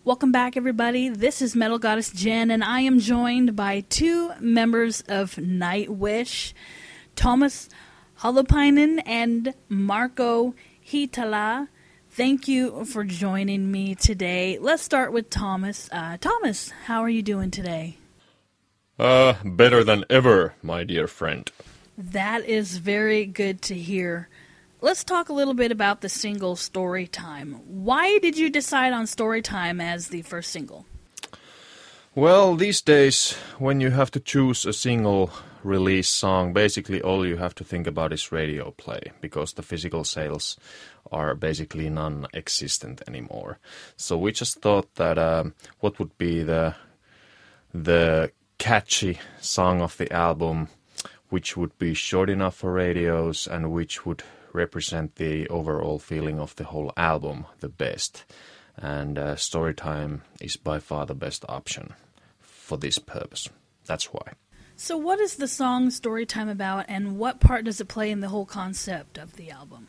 Welcome back, everybody. This is Metal Goddess Jen, and I am joined by two members of Nightwish, Thomas Holopainen and Marco Hietala. Thank you for joining me today. Let's start with Thomas. Thomas, how are you doing today? Better than ever, my dear friend. That is very good to hear. Let's talk a little bit about the single Storytime. Why did you decide on Storytime as the first single? Well, these days, when you have to choose a single release song, basically all you have to think about is radio play, because the physical sales are basically non-existent anymore. So we just thought that what would be the catchy song of the album, which would be short enough for radios and which would represent the overall feeling of the whole album the best. And Storytime is by far the best option for this purpose. That's why. So what is the song Storytime about, and what part does it play in the whole concept of the album?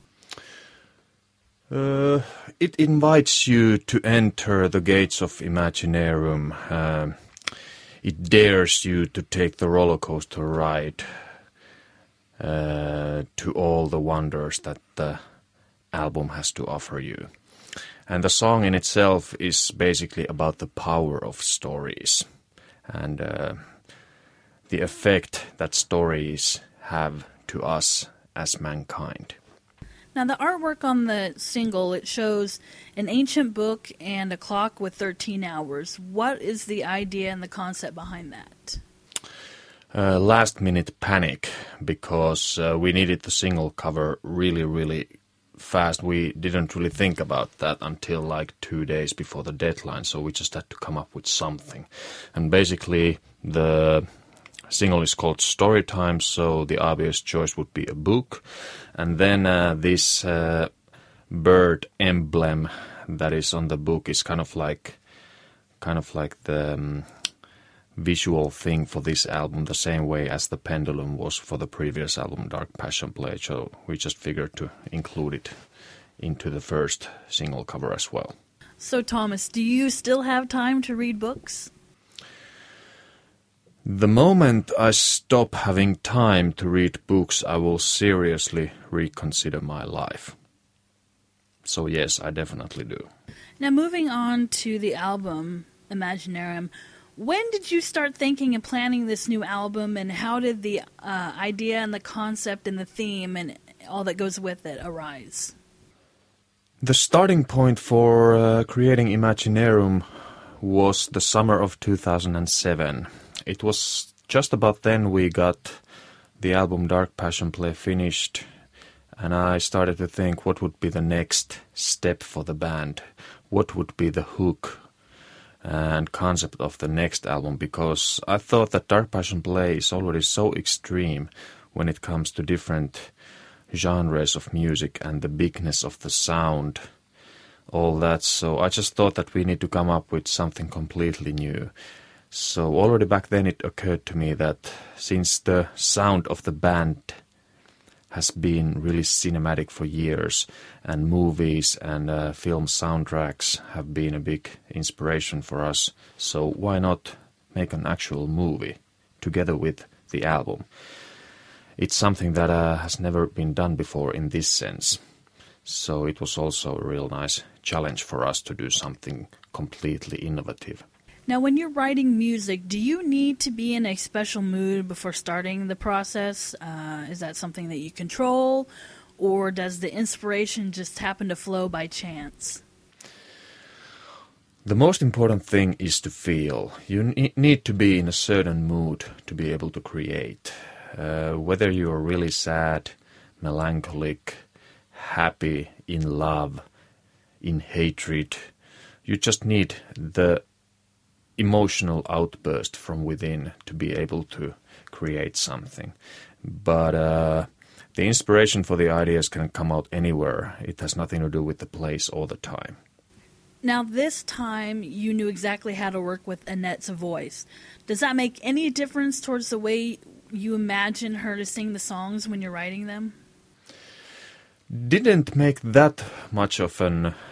It invites you to enter the gates of Imaginarium. It dares you to take the roller coaster ride to all the wonders that the album has to offer you. And the song in itself is basically about the power of stories and the effect that stories have to us as mankind. Now, the artwork on the single, it shows an ancient book and a clock with 13 hours. What is the idea and the concept behind that? Last-minute panic, because we needed the single cover really, really fast. We didn't really think about that until like 2 days before the deadline, so we just had to come up with something. And basically, the single is called Storytime, so the obvious choice would be a book. And then this bird emblem that is on the book is kind of like the visual thing for this album, the same way as the pendulum was for the previous album, Dark Passion Play. So we just figured to include it into the first single cover as well. So Thomas, do you still have time to read books? The moment I stop having time to read books, I will seriously reconsider my life. So yes, I definitely do. Now, moving on to the album, Imaginarium, when did you start thinking and planning this new album, and how did the idea and the concept and the theme and all that goes with it arise? The starting point for creating Imaginarium was the summer of 2007. It was just about then we got the album Dark Passion Play finished, and I started to think what would be the next step for the band, what would be the hook and concept of the next album, because I thought that Dark Passion Play is already so extreme when it comes to different genres of music and the bigness of the sound, all that. So I just thought that we need to come up with something completely new. So already back then it occurred to me that since the sound of the band has been really cinematic for years, and movies and film soundtracks have been a big inspiration for us, so why not make an actual movie together with the album? It's something that has never been done before in this sense. So it was also a real nice challenge for us to do something completely innovative. Now, when you're writing music, do you need to be in a special mood before starting the process? Is that something that you control, or does the inspiration just happen to flow by chance? The most important thing is to feel. You need to be in a certain mood to be able to create. Whether you're really sad, melancholic, happy, in love, in hatred, you just need the emotional outburst from within to be able to create something. But the inspiration for the ideas can come out anywhere. It has nothing to do with the place or the time. Now, this time you knew exactly how to work with Annette's voice. Does that make any difference towards the way you imagine her to sing the songs when you're writing them? Didn't make that much of an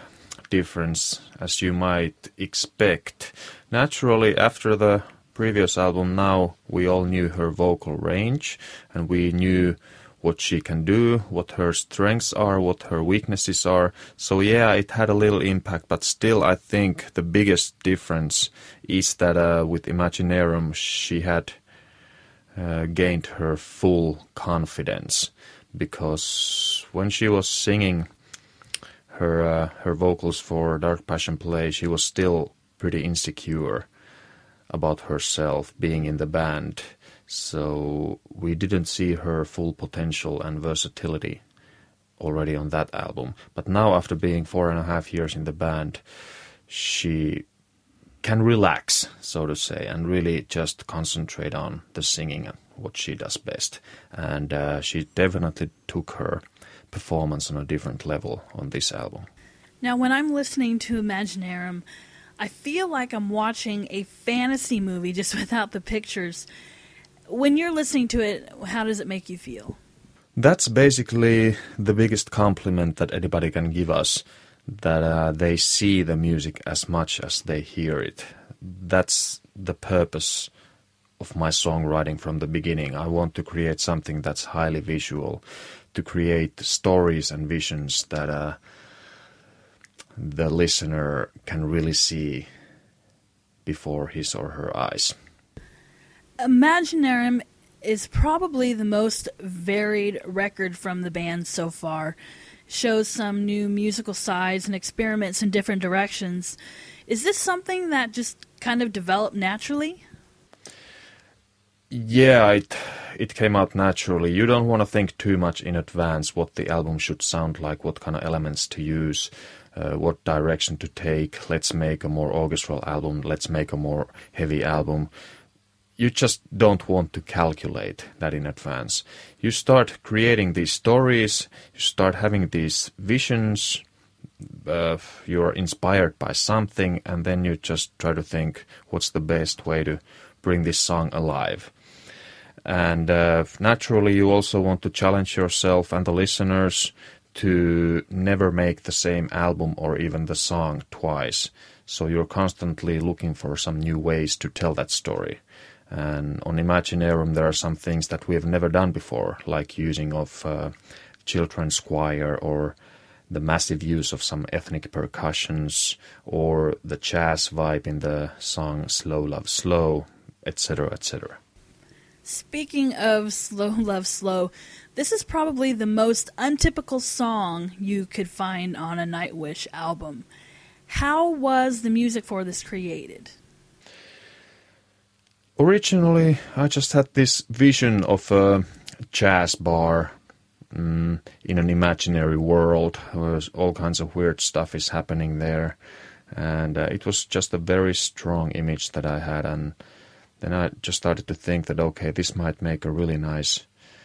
difference, as you might expect. Naturally, after the previous album, now we all knew her vocal range, and we knew what she can do, what her strengths are, what her weaknesses are. So yeah, it had a little impact, but still I think the biggest difference is that with Imaginarium she had gained her full confidence, because when she was singing her vocals for Dark Passion Play, she was still pretty insecure about herself being in the band. So we didn't see her full potential and versatility already on that album. But now, after being 4.5 years in the band, she can relax, so to say, and really just concentrate on the singing and what she does best. And she definitely took her performance on a different level on this album. Now, when I'm listening to Imaginarium, I feel like I'm watching a fantasy movie just without the pictures. When you're listening to it, how does it make you feel? That's basically the biggest compliment that anybody can give us, that they see the music as much as they hear it. That's the purpose of my songwriting from the beginning. I want to create something that's highly visual, to create stories and visions that the listener can really see before his or her eyes. Imaginarium is probably the most varied record from the band so far. Shows some new musical sides and experiments in different directions. Is this something that just kind of developed naturally? Yeah, it came out naturally. You don't want to think too much in advance what the album should sound like, what kind of elements to use, what direction to take. Let's make a more orchestral album, let's make a more heavy album. You just don't want to calculate that in advance. You start creating these stories, you start having these visions, you're inspired by something, and then you just try to think what's the best way to bring this song alive. And naturally you also want to challenge yourself and the listeners to never make the same album or even the song twice. So you're constantly looking for some new ways to tell that story. And on Imaginarium there are some things that we have never done before, like using of children's choir, or the massive use of some ethnic percussions, or the jazz vibe in the song Slow Love Slow, etc., etc. Speaking of Slow Love Slow, this is probably the most untypical song you could find on a Nightwish album. How was the music for this created? Originally, I just had this vision of a jazz bar in an imaginary world, where all kinds of weird stuff is happening there. And it was just a very strong image that I had. And then I just started to think that, okay, this might make a really nice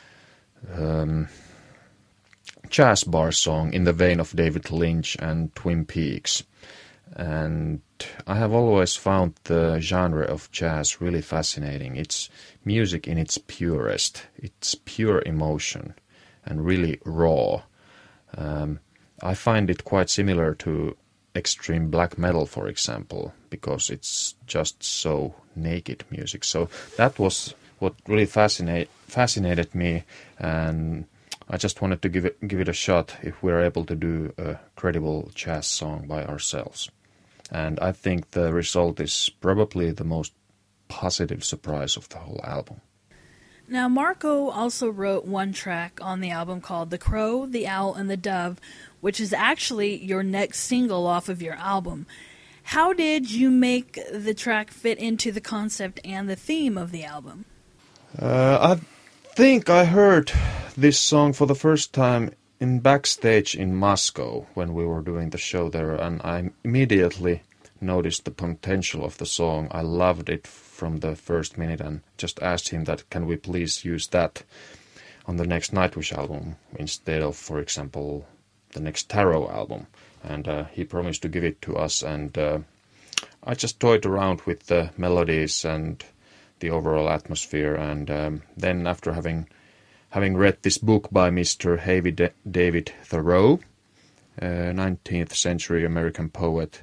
jazz bar song in the vein of David Lynch and Twin Peaks. And I have always found the genre of jazz really fascinating. It's music in its purest. It's pure emotion and really raw. I find it quite similar to extreme black metal, for example, because it's just so naked music. So that was what really fascinated me, and I just wanted to give it a shot if we're able to do a credible jazz song by ourselves. And I think the result is probably the most positive surprise of the whole album. Now, Marco also wrote one track on the album called The Crow, the Owl, and the Dove, which is actually your next single off of your album. How did you make the track fit into the concept and the theme of the album? I think I heard this song for the first time in backstage in Moscow when we were doing the show there, and I immediately noticed the potential of the song. I loved it from the first minute and just asked him that can we please use that on the next Nightwish album instead of, for example, the next Tarot album. And he promised to give it to us, and I just toyed around with the melodies and the overall atmosphere, and then after having read this book by Mr. David Thoreau, 19th century American poet,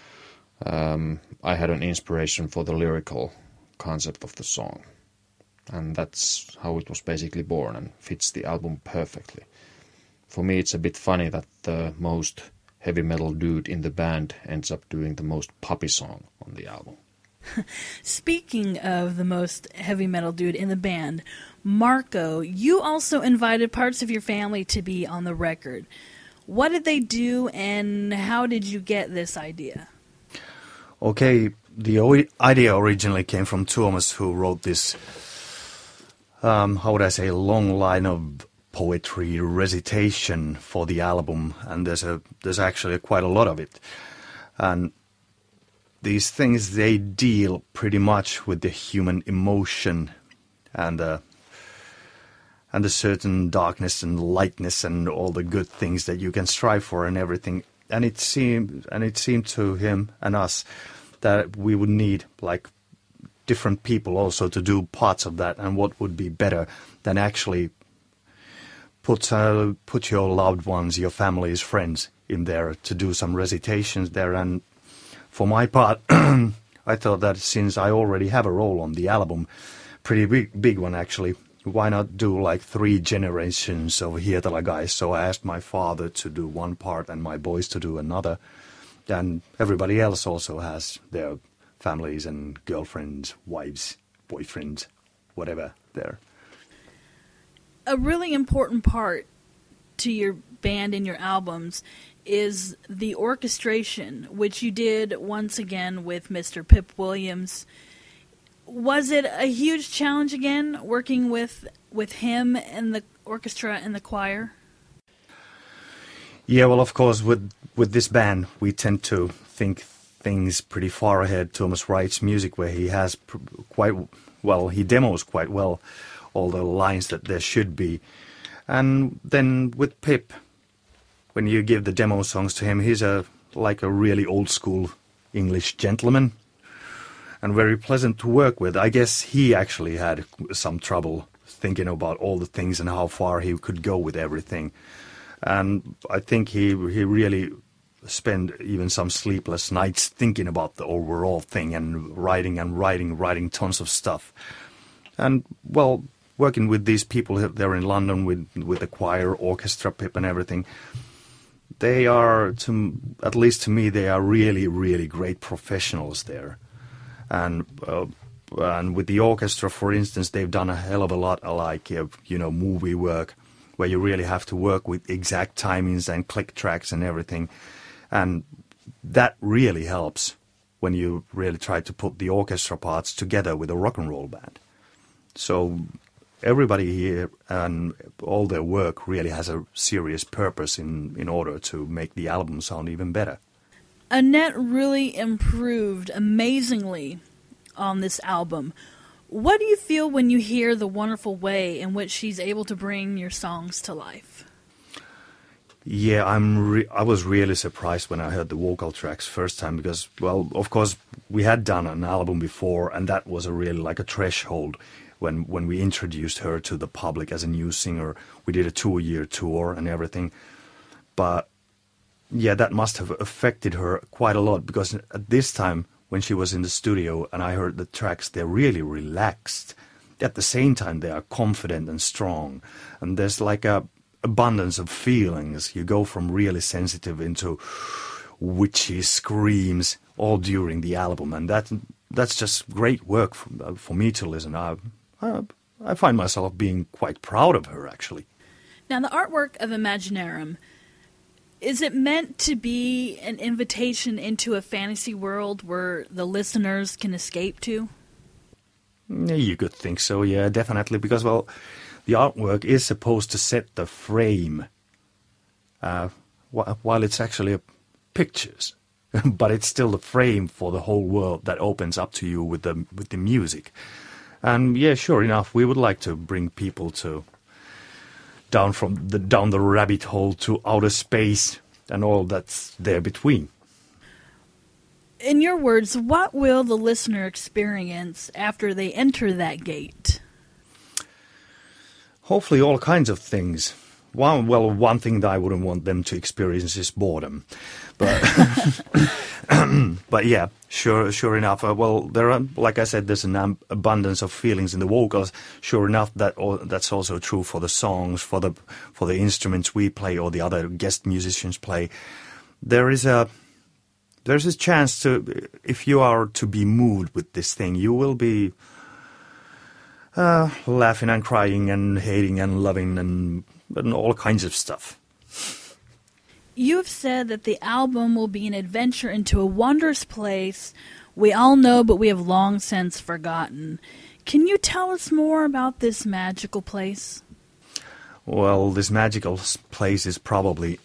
I had an inspiration for the lyrical concept of the song. And that's how it was basically born and fits the album perfectly. For me, it's a bit funny that the most heavy metal dude in the band ends up doing the most poppy song on the album. Speaking of the most heavy metal dude in the band, Marco, you also invited parts of your family to be on the record. What did they do, and how did you get this idea? Okay, the idea originally came from Tuomas, who wrote this, how would I say, long line of poetry recitation for the album, and there's actually quite a lot of it. And these things, they deal pretty much with the human emotion and the certain darkness and lightness and all the good things that you can strive for and everything. And it seemed to him and us that we would need like different people also to do parts of that, and what would be better than actually put your loved ones, your family's friends in there to do some recitations there. And for my part, I thought that since I already have a role on the album, pretty big one actually, why not do like 3 generations of Hietala guys? So I asked my father to do one part and my boys to do another. And everybody else also has their families and girlfriends, wives, boyfriends, whatever there. A really important part to your band and your albums is the orchestration, which you did once again with Mr. Pip Williams. Was it a huge challenge again, working with him and the orchestra and the choir? Yeah, well, of course, with this band, we tend to think things pretty far ahead. Tuomas writes music where he has he demos quite well all the lines that there should be. And then with Pip, when you give the demo songs to him, he's like a really old school English gentleman and very pleasant to work with. I guess he actually had some trouble thinking about all the things and how far he could go with everything. And I think he really spent even some sleepless nights thinking about the overall thing and writing tons of stuff. And, well, working with these people there in London with the choir, orchestra, Pip and everything, they are, at least to me, they are really, really great professionals there. And with the orchestra, for instance, they've done a hell of a lot like, movie work, where you really have to work with exact timings and click tracks and everything. And that really helps when you really try to put the orchestra parts together with a rock and roll band. So everybody here and all their work really has a serious purpose in order to make the album sound even better. Annette really improved amazingly on this album. What do you feel when you hear the wonderful way in which she's able to bring your songs to life? Yeah, I was really surprised when I heard the vocal tracks first time because, well, of course, we had done an album before, and that was really like a threshold when we introduced her to the public as a new singer. We did a 2-year tour and everything. But, yeah, that must have affected her quite a lot because at this time, when she was in the studio and I heard the tracks, they're really relaxed. At the same time, they are confident and strong. And there's like a abundance of feelings. You go from really sensitive into witchy screams all during the album. And that's just great work for me to listen. I find myself being quite proud of her, actually. Now, the artwork of Imaginarum, is it meant to be an invitation into a fantasy world where the listeners can escape to? You could think so, yeah, definitely. Because, well, the artwork is supposed to set the frame, while it's actually pictures. But it's still the frame for the whole world that opens up to you with the music. And, yeah, sure enough, we would like to bring people down the rabbit hole to outer space and all that's there between. In your words, what will the listener experience after they enter that gate? Hopefully all kinds of things. One thing that I wouldn't want them to experience is boredom, but but yeah, sure enough. There are, like I said, there's an abundance of feelings in the vocals. Sure enough, that's also true for the songs, for the instruments we play or the other guest musicians play. There's a chance to, if you are to be moved with this thing, you will be laughing and crying and hating and loving and all kinds of stuff. You have said that the album will be an adventure into a wondrous place we all know but we have long since forgotten. Can you tell us more about this magical place? Well, this magical place is probably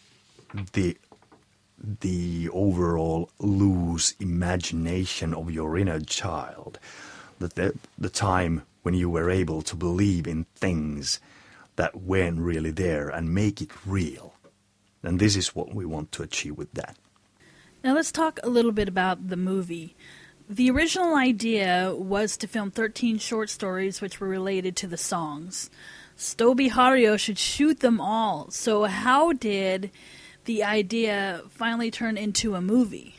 the overall loose imagination of your inner child. The time when you were able to believe in things that weren't really there and make it real. And this is what we want to achieve with that. Now let's talk a little bit about the movie. The original idea was to film 13 short stories which were related to the songs. Stobe Hario should shoot them all. So how did the idea finally turn into a movie?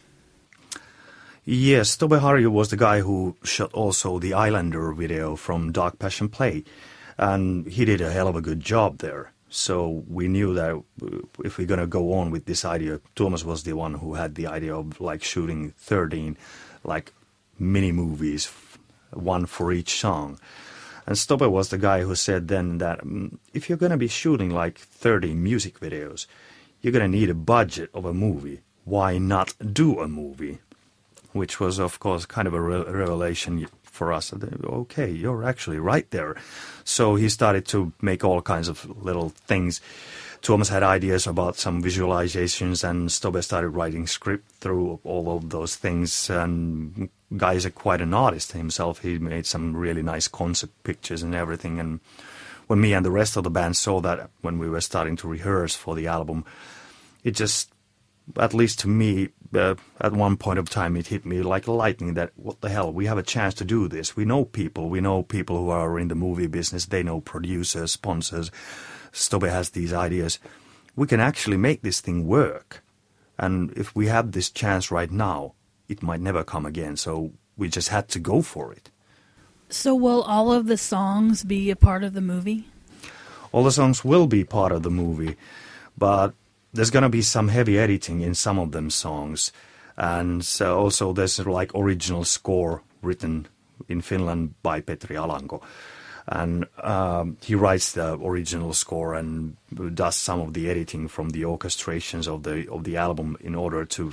Yes, Stobe Hario was the guy who shot also the Islander video from Dark Passion Play. And he did a hell of a good job there. So we knew that if we're going to go on with this idea, Thomas was the one who had the idea of like shooting 13 like mini movies, one for each song. And Stobe was the guy who said then that if you're going to be shooting like 30 music videos, you're going to need a budget of a movie. Why not do a movie? Which was, of course, kind of a revelation for us. Okay, you're actually right there. So he started to make all kinds of little things. Thomas had ideas about some visualizations, and Stobe started writing script through all of those things. And Guy is quite an artist himself. He made some really nice concept pictures and everything. And when me and the rest of the band saw that when we were starting to rehearse for the album, it just, at least to me, at one point of time, it hit me like lightning that, what the hell, we have a chance to do this. We know people who are in the movie business. They know producers, sponsors. Stobe has these ideas. We can actually make this thing work. And if we have this chance right now, it might never come again. So we just had to go for it. So will all of the songs be a part of the movie? All the songs will be part of the movie, but there's going to be some heavy editing in some of them songs. And so also there's like original score written in Finland by Petri Alanko. And he writes the original score and does some of the editing from the orchestrations of the album in order to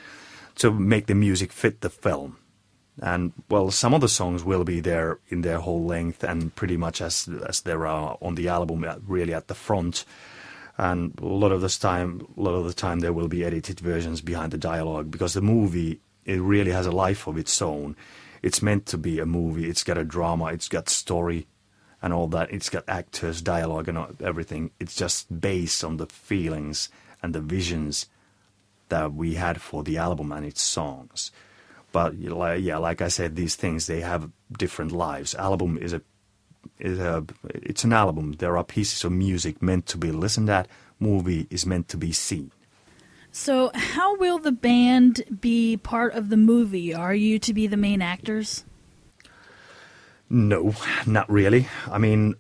make the music fit the film. And, well, some of the songs will be there in their whole length and pretty much as there are on the album, really at the front. And a lot of the time there will be edited versions behind the dialogue, because the movie, it really has a life of its own. It's meant to be a movie. It's got a drama. It's got story and all that. It's got actors, dialogue and everything. It's just based on the feelings and the visions that we had for the album and its songs. But like I said, these things, they have different lives. Album it's an album. There are pieces of music meant to be listened at. Movie is meant to be seen. So how will the band be part of the movie? Are you to be the main actors? No, not really. I mean,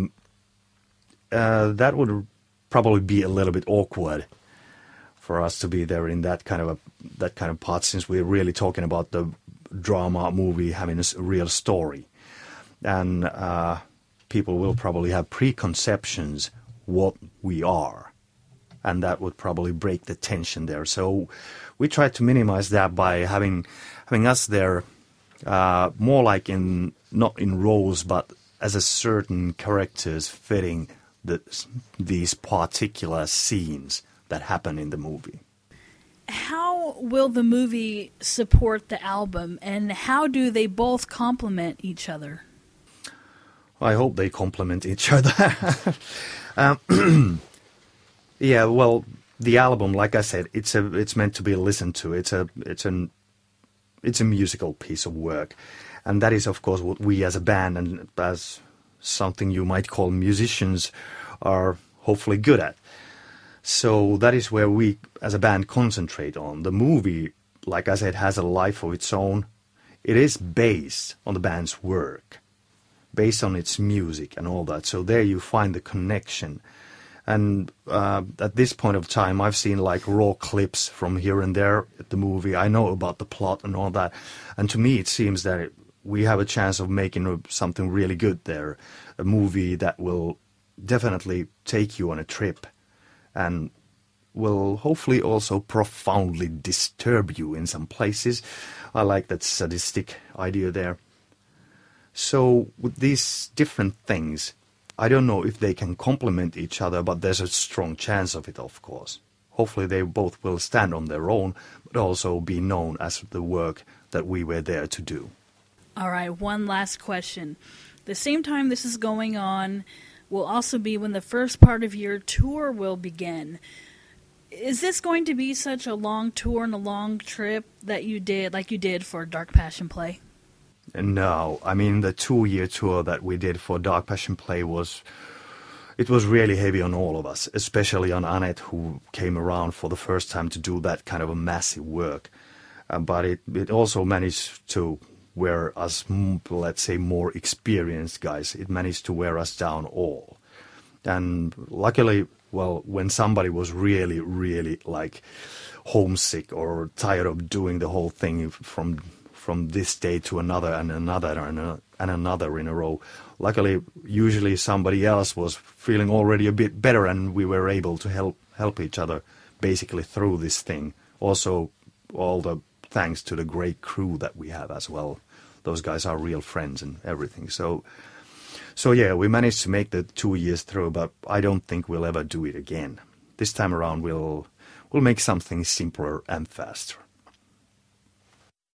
that would probably be a little bit awkward for us to be there in that kind of part, since we're really talking about the drama movie having a real story. And people will probably have preconceptions what we are, and that would probably break the tension there. So we try to minimize that by having us there more like not in roles, but as a certain characters fitting these particular scenes that happen in the movie. How will the movie support the album, and how do they both complement each other? I hope they complement each other. Yeah, well, the album, like I said, it's meant to be listened to. It's a musical piece of work, and that is, of course, what we as a band and as something you might call musicians are hopefully good at. So that is where we, as a band, concentrate on. The movie, like I said, has a life of its own. It is based on the band's work, based on its music and all that. So there you find the connection. And at this point of time, I've seen like raw clips from here and there at the movie. I know about the plot and all that. And to me, it seems that we have a chance of making something really good there. A movie that will definitely take you on a trip and will hopefully also profoundly disturb you in some places. I like that sadistic idea there. So with these different things, I don't know if they can complement each other, but there's a strong chance of it, of course. Hopefully they both will stand on their own, but also be known as the work that we were there to do. All right, one last question. The same time this is going on will also be when the first part of your tour will begin. Is this going to be such a long tour and a long trip that you did, like you did for Dark Passion Play? No, I mean the 2-year tour that we did for Dark Passion Play was really heavy on all of us, especially on Annette, who came around for the first time to do that kind of a massive work. But it also managed to wear us, let's say, more experienced guys. It managed to wear us down all. And luckily, well, when somebody was really, really like homesick or tired of doing the whole thing from this day to another and another and another in a row, luckily, usually somebody else was feeling already a bit better, and we were able to help each other basically through this thing. Also, all the thanks to the great crew that we have as well. Those guys are real friends and everything. So yeah, we managed to make the 2 years through, but I don't think we'll ever do it again. This time around, we'll make something simpler and faster.